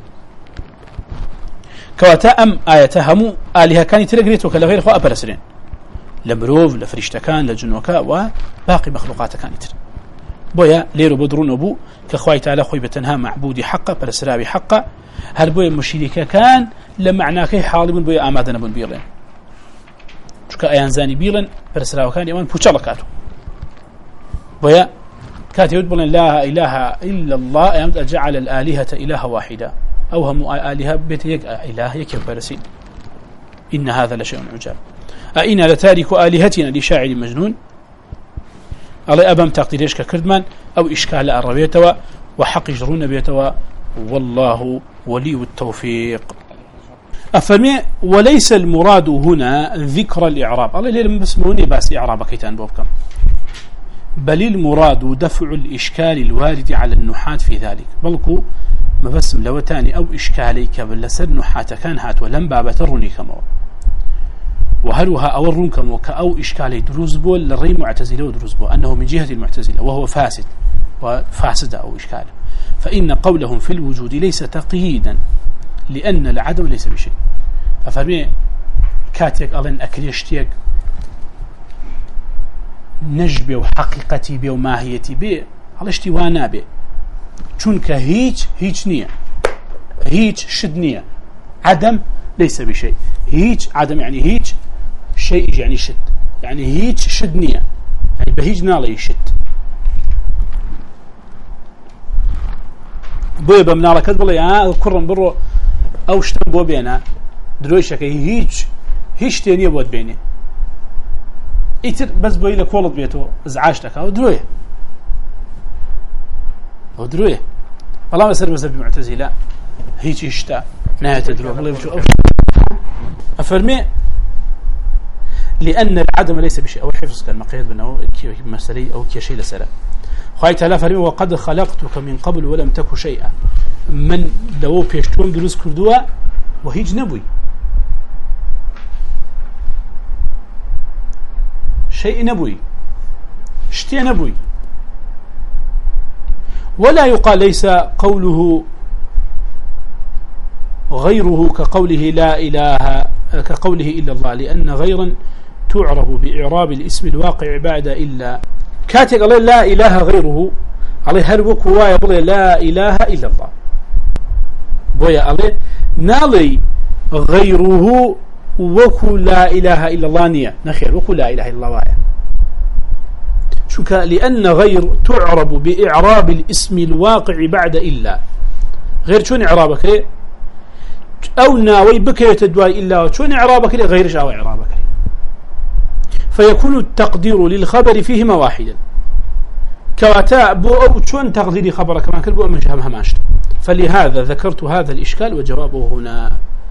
كواتا أم آية همو آلهة كان تلقريت وكلا غير أخوة أبرسرين لمروف لفريشتكان لجنوكا وباقي مخلوقات كانت بويا ليرو بدرون أبو كخواي تعالى خوي بتنها معبودي حقا برسرابي حقا هل بويا مشركة كان لمعناكي حالبون بويا آمادنا بون بيرلين شكا أيان زاني بيرلين برسرابي كان يوان بوشالا كاتو بويا كاتي يقول لا إله إلا الله أيامد أجعل الآلهة إله واحدة أو هم آلهة بيت يك إله يكيف برسين إن هذا لشيء عجاب أئنا لتارك آلهتنا لشاعر مجنون على أبم تقديرش ككردمان أو إشكال الربيتوا وحق يجرون بيتوا والله ولي التوفيق أفرمي وليس المراد هنا ذكر الإعراب الله ليه مسموني بس إعراب كيتان بوبكم بل المراد دفع الإشكال الوارد على النحاة في ذلك بلكو مبسم لوتاني أو إشكالي كبل سر نحاة كان هات ولم بابترني كما وهلها أو الرنكم وكأو إشكالي دروز بول للري معتزلة ودروز بول أنه من جهة المعتزلة وهو فاسد وفاسد أو إشكال، فإن قولهم في الوجود ليس تقييدا لأن العدم ليس بشيء. أفرمي كاتيك ألين أكليشتيك نجبه وحقيقتي به وماهيتي به على اشتوانا به چونك هيج هيج نية هيج شد نية عدم ليس بشيء. هيج عدم يعني هيج شيء يعني شد يعني هيج شد نية يعني بهيج نالي يشد بوي بمنالة كذب لي ها كرم برو أو شتم بو بينا درويشك هيج هيج تانية بود بيني إتر بس بوي لك ولد بيتو ازعاجتك أو درويه أو درويه والله ما سر مذهب معتزلة هيج يشتا نهاية درويه والله يمشو أو أفرمي لأن العدم ليس بشيء أو حفظ كان مقيد بأنه مسألة أو كشيء لسلام خايت لا فرمي وقد خلقتك من قبل ولم تك شيئا من لو بيشتون دروس كردوا وهيج نبوي شيء نبوي شتي نبوي ولا يقال ليس قوله غيره كقوله لا إله كقوله إلا الله لأن غيرا تعرب بإعراب الاسم الواقع بعد إلا كاتق الله لا إله غيره عليه هربك هو يقول لا إله إلا الله بويا عليه نالي غيره وكو لا إله إلا الله نية نخير وكو لا إله إلا الله وايا شوك لأن غير تعرب بإعراب الاسم الواقع بعد إلا غير شون إعرابك أو ناوي بك يتدواي إلا شون إعرابك غير شاو إعرابك فيكون التقدير للخبر فيهما واحدا كواتا بو أو شون تقديري خبرك ما كلبو من شهمها ماشت فلهذا ذكرت هذا الإشكال وجوابه هنا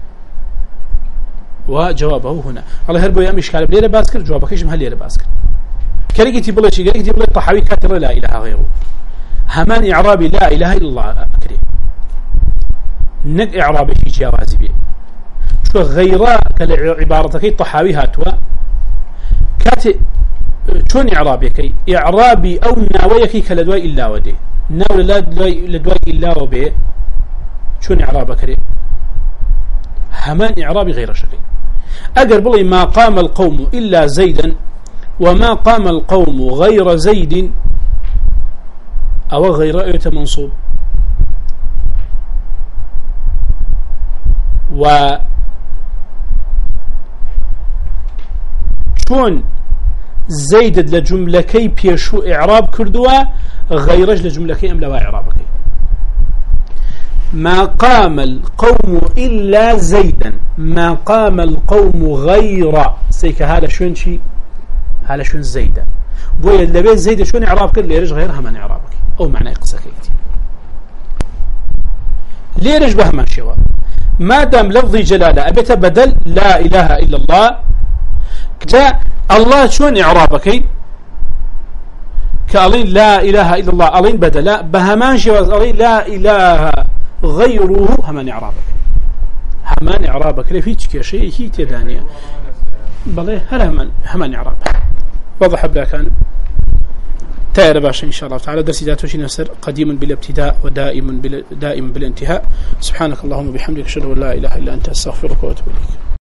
وجوابه هنا الله هربو يا إشكال بليرة باسكر جوابك إيش مهليرة باسكر كريجتي بلا شيء كريجتي بلا طحاوي كاتر لا إله غيره همان إعرابي لا إله إلا الله أكري نق إعرابي في جوازي بيه شو غيره كالعبارتك طحاوي هاتوا كاتي شون إعرابي كي إعرابي أو ناويكي كالدواء إلا ودي ناوي لدواء إلا وبيه شون إعرابك كري همان إعرابي غير شكي أقرب لي ما قام القوم إلا زيدا وما قام القوم غير زيد أو غير أية منصوب و شون زيد لجملكي بيشو إعراب كردوا غيرج لجملكي أم لوا إعرابكي ما قام القوم إلا زيدا ما قام القوم غير سيك هذا شون شي هذا شون زيدا بويا اللبين زيد شون إعرابك اللي يرج غيرها من إعرابك أو معنى قصكيتي ليه يرج بها ما شوا ما دام لفظي جلالة أبيت بدل لا إله إلا الله جاء الله شون إعرابك كالين لا إله إلا الله ألين بدلا بهمان شوا ألين لا إله غيره همان إعرابك همان إعرابك ليه فيك شيء هي تدانية بله هل همان همان إعراب وضح بلا كان تائر باشا إن شاء الله تعالى درس ذاته شيء نسر قديم بالابتداء ودائم بال... دائم بالانتهاء سبحانك اللهم وبحمدك أشهد أن لا إله إلا أنت أستغفرك وأتوب إليك.